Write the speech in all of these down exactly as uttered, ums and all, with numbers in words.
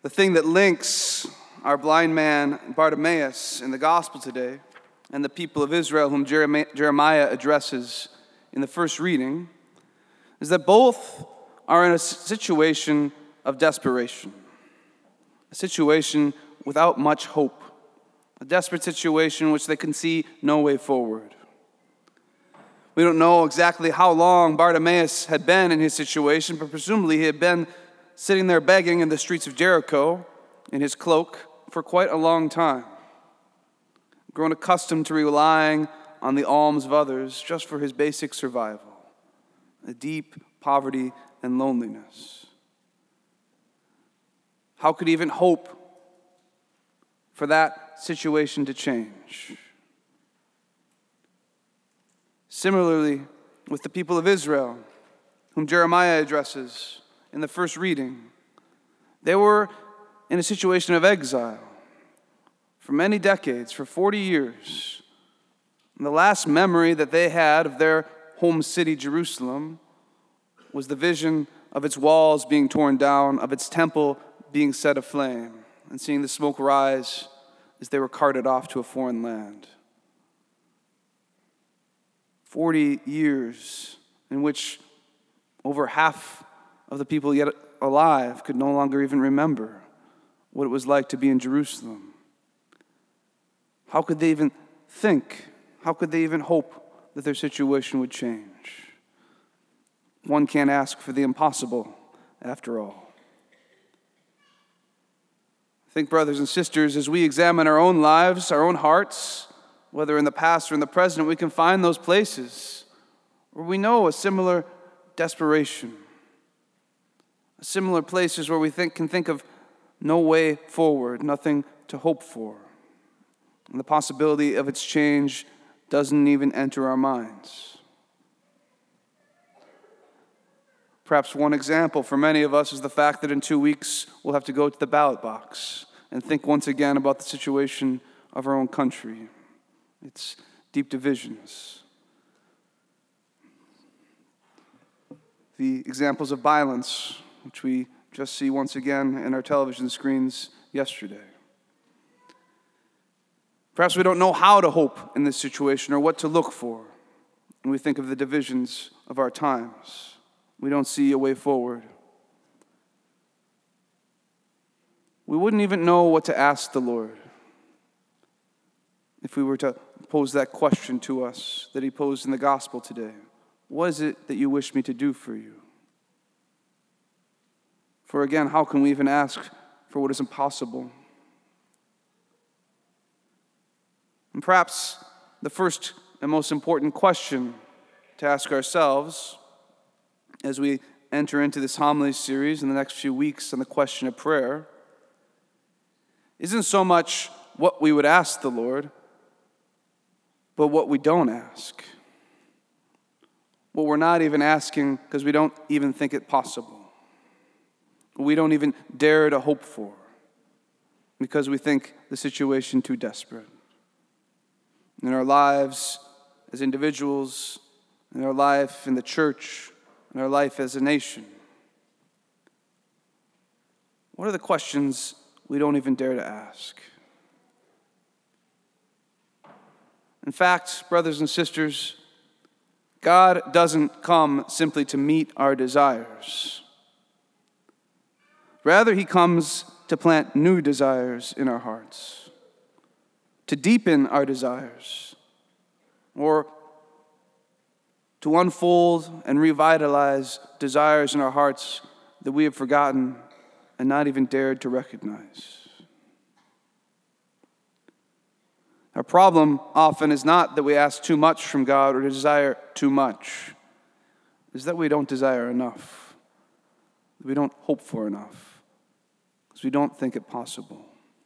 The thing that links our blind man Bartimaeus in the gospel today and the people of Israel whom Jeremiah addresses in the first reading is that both are in a situation of desperation, a situation without much hope, a desperate situation in which they can see no way forward. We don't know exactly how long Bartimaeus had been in his situation, but presumably he had been sitting there begging in the streets of Jericho in his cloak for quite a long time, grown accustomed to relying on the alms of others just for his basic survival, a deep poverty and loneliness. How could he even hope for that situation to change? Similarly, with the people of Israel, whom Jeremiah addresses in the first reading, they were in a situation of exile for many decades, for forty years. And the last memory that they had of their home city, Jerusalem, was the vision of its walls being torn down, of its temple being set aflame, and seeing the smoke rise as they were carted off to a foreign land. Forty years in which over half of the people yet alive could no longer even remember what it was like to be in Jerusalem. How could they even think? How could they even hope that their situation would change? One can't ask for the impossible, after all. I think, brothers and sisters, as we examine our own lives, our own hearts, whether in the past or in the present, we can find those places where we know a similar desperation, similar places where we think can think of no way forward, nothing to hope for. And the possibility of its change doesn't even enter our minds. Perhaps one example for many of us is the fact that in two weeks we'll have to go to the ballot box and think once again about the situation of our own country, its deep divisions, the examples of violence which we just see once again in our television screens yesterday. Perhaps we don't know how to hope in this situation or what to look for when we think of the divisions of our times. We don't see a way forward. We wouldn't even know what to ask the Lord if we were to pose that question to us that he posed in the gospel today. What is it that you wish me to do for you? For again, how can we even ask for what is impossible? And perhaps the first and most important question to ask ourselves as we enter into this homily series in the next few weeks on the question of prayer isn't so much what we would ask the Lord, but what we don't ask. What we're not even asking because we don't even think it possible. We don't even dare to hope for because we think the situation too desperate. In our lives as individuals, in our life in the church, in our life as a nation. What are the questions we don't even dare to ask? In fact, brothers and sisters, God doesn't come simply to meet our desires. Rather, he comes to plant new desires in our hearts, to deepen our desires, or to unfold and revitalize desires in our hearts that we have forgotten and not even dared to recognize. Our problem often is not that we ask too much from God or desire too much. It's that we don't desire enough, that we don't hope for enough, because we don't think it possible.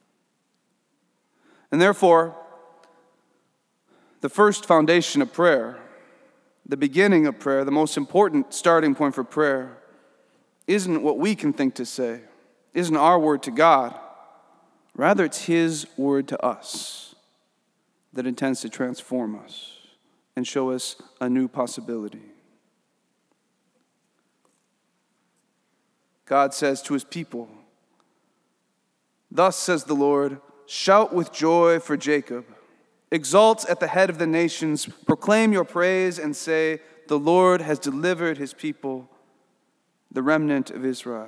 And therefore, the first foundation of prayer, the beginning of prayer, the most important starting point for prayer, isn't what we can think to say, isn't our word to God. Rather, it's his word to us that intends to transform us and show us a new possibility. God says to his people, Thus says the Lord, shout with joy for Jacob. Exult at the head of the nations. Proclaim your praise and say, the Lord has delivered his people, the remnant of Israel.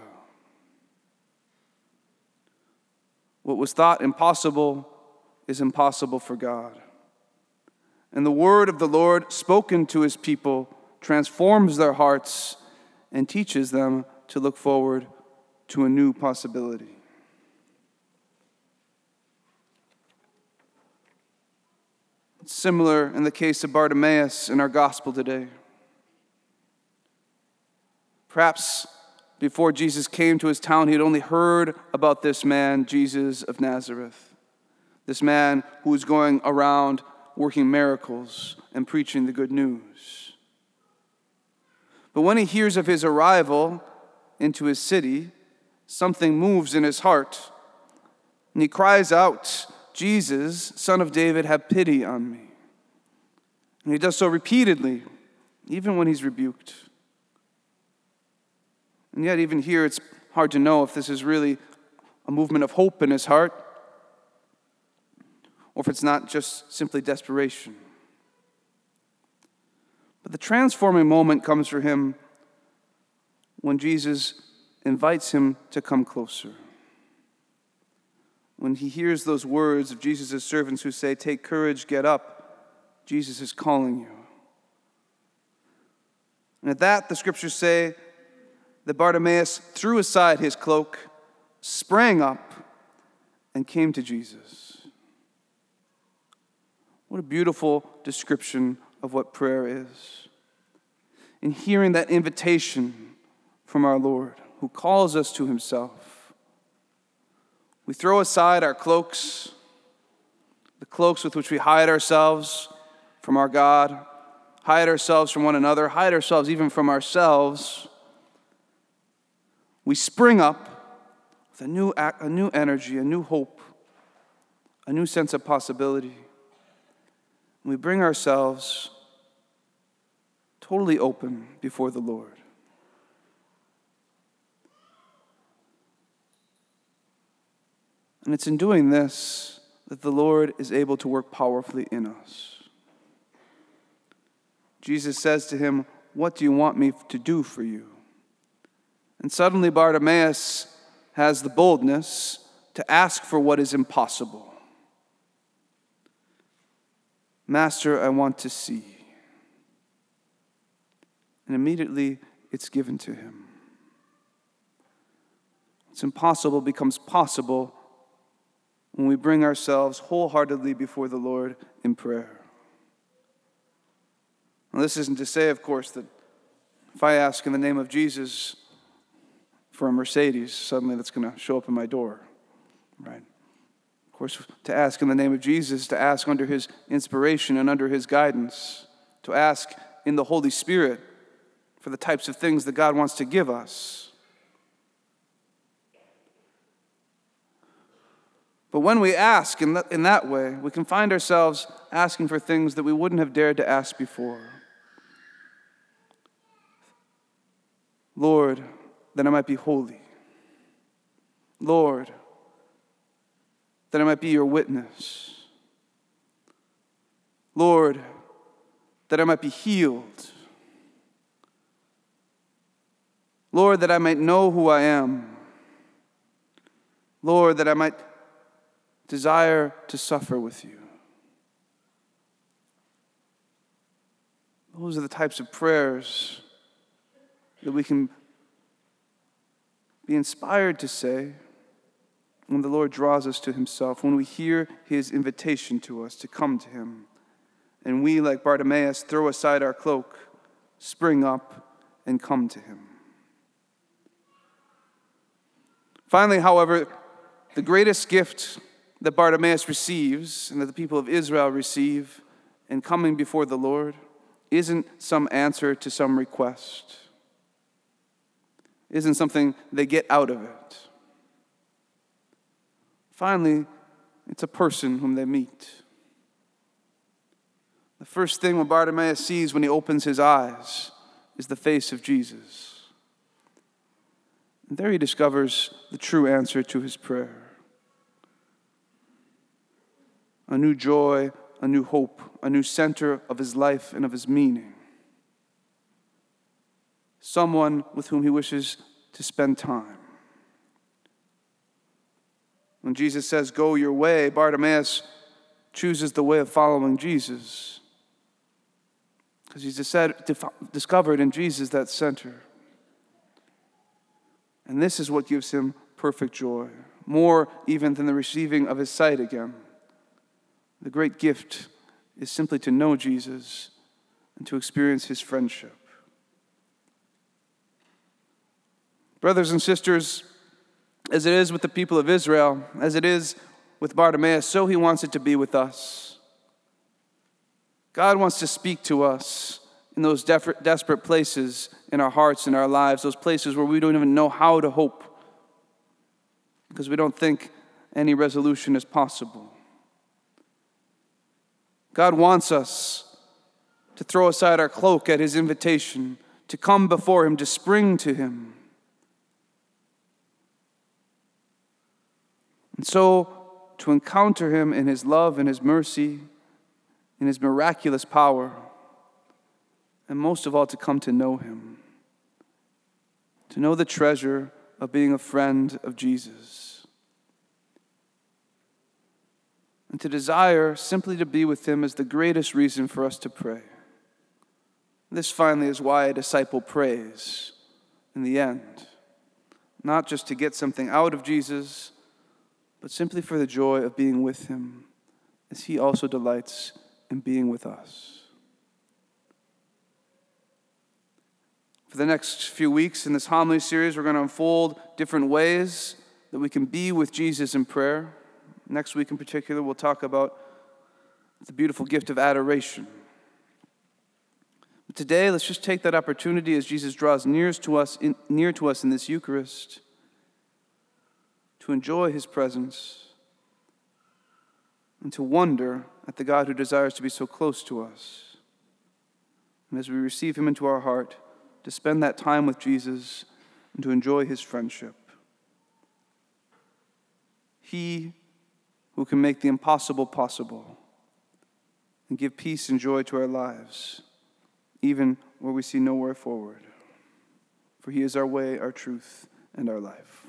What was thought impossible is impossible for God. And the word of the Lord spoken to his people transforms their hearts and teaches them to look forward to a new possibility. It's similar in the case of Bartimaeus in our gospel today. Perhaps before Jesus came to his town, he had only heard about this man, Jesus of Nazareth, this man who was going around working miracles and preaching the good news. But when he hears of his arrival into his city, something moves in his heart, and he cries out, Jesus, Son of David, have pity on me. And he does so repeatedly, even when he's rebuked. And yet, even here, it's hard to know if this is really a movement of hope in his heart, or if it's not just simply desperation. But the transforming moment comes for him when Jesus invites him to come closer. When he hears those words of Jesus' servants who say, take courage, get up, Jesus is calling you. And at that, the scriptures say that Bartimaeus threw aside his cloak, sprang up, and came to Jesus. What a beautiful description of what prayer is. In hearing that invitation from our Lord, who calls us to himself, we throw aside our cloaks, the cloaks with which we hide ourselves from our God, hide ourselves from one another, hide ourselves even from ourselves. We spring up with a new, a new energy, a new hope, a new sense of possibility. And we bring ourselves totally open before the Lord. And it's in doing this that the Lord is able to work powerfully in us. Jesus says to him, what do you want me to do for you? And suddenly Bartimaeus has the boldness to ask for what is impossible. Master, I want to see. And immediately it's given to him. What's impossible becomes possible when we bring ourselves wholeheartedly before the Lord in prayer. Now, this isn't to say, of course, that if I ask in the name of Jesus for a Mercedes, suddenly that's going to show up in my door, right? Of course, to ask in the name of Jesus, to ask under his inspiration and under his guidance, to ask in the Holy Spirit for the types of things that God wants to give us. But when we ask in that, in that way, we can find ourselves asking for things that we wouldn't have dared to ask before. Lord, that I might be holy. Lord, that I might be your witness. Lord, that I might be healed. Lord, that I might know who I am. Lord, that I might desire to suffer with you. Those are the types of prayers that we can be inspired to say when the Lord draws us to himself, when we hear his invitation to us to come to him, and we, like Bartimaeus, throw aside our cloak, spring up, and come to him. Finally, however, the greatest gift that Bartimaeus receives and that the people of Israel receive in coming before the Lord isn't some answer to some request, isn't something they get out of it. Finally, it's a person whom they meet. The first thing when Bartimaeus sees when he opens his eyes is the face of Jesus. And there he discovers the true answer to his prayer. a new joy, a new hope, a new center of his life and of his meaning. Someone with whom he wishes to spend time. When Jesus says, "Go your way," Bartimaeus chooses the way of following Jesus, because he's discovered in Jesus that center. And this is what gives him perfect joy, more even than the receiving of his sight again. The great gift is simply to know Jesus and to experience his friendship. Brothers and sisters, as it is with the people of Israel, as it is with Bartimaeus, so he wants it to be with us. God wants to speak to us in those def- desperate places in our hearts and our lives, those places where we don't even know how to hope because we don't think any resolution is possible. God wants us to throw aside our cloak at his invitation, to come before him, to spring to him. And so, to encounter him in his love and his mercy, in his miraculous power, and most of all, to come to know him, to know the treasure of being a friend of Jesus, and to desire simply to be with him is the greatest reason for us to pray. This finally is why a disciple prays in the end, not just to get something out of Jesus, but simply for the joy of being with him, as he also delights in being with us. For the next few weeks in this homily series, we're going to unfold different ways that we can be with Jesus in prayer. Next week in particular, we'll talk about the beautiful gift of adoration. But today, let's just take that opportunity as Jesus draws near to us in, near to us in this Eucharist to enjoy his presence and to wonder at the God who desires to be so close to us. And as we receive him into our heart, to spend that time with Jesus and to enjoy his friendship. He who can make the impossible possible and give peace and joy to our lives, even where we see nowhere forward. For he is our way, our truth, and our life.